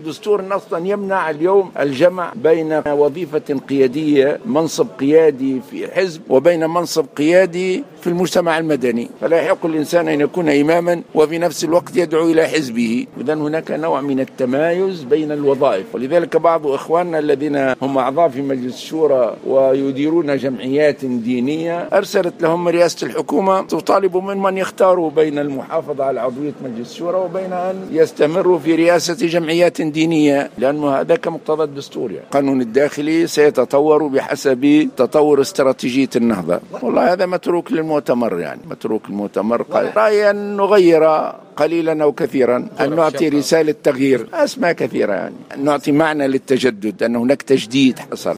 دستور أصلا يمنع اليوم الجمع بين وظيفة قيادية، منصب قيادي في حزب، وبين منصب قيادي في المجتمع المدني. فلا يحق الإنسان أن يكون إماما وفي نفس الوقت يدعو إلى حزبه. إذن هناك نوع من التمايز بين الوظائف، ولذلك بعض إخواننا الذين هم أعضاء في مجلس الشورى ويديرون جمعيات دينية أرسلت لهم رئاسة الحكومة تطالب من يختاروا بين المحافظة على عضوية مجلس الشورى وبين أن يستمروا في رئاسة جمعيات دينية، لأنه هذا كمقتضى الدستور. القانون الداخلي سيتطور بحسب تطور استراتيجية النهضة. والله هذا متروك للمؤتمر، متروك المؤتمر. رأيي أن نغير قليلا أو كثيرا، أن نعطي رسالة تغيير، أسماء كثيرة، أن نعطي معنى للتجدد، أن هناك تجديد حصل.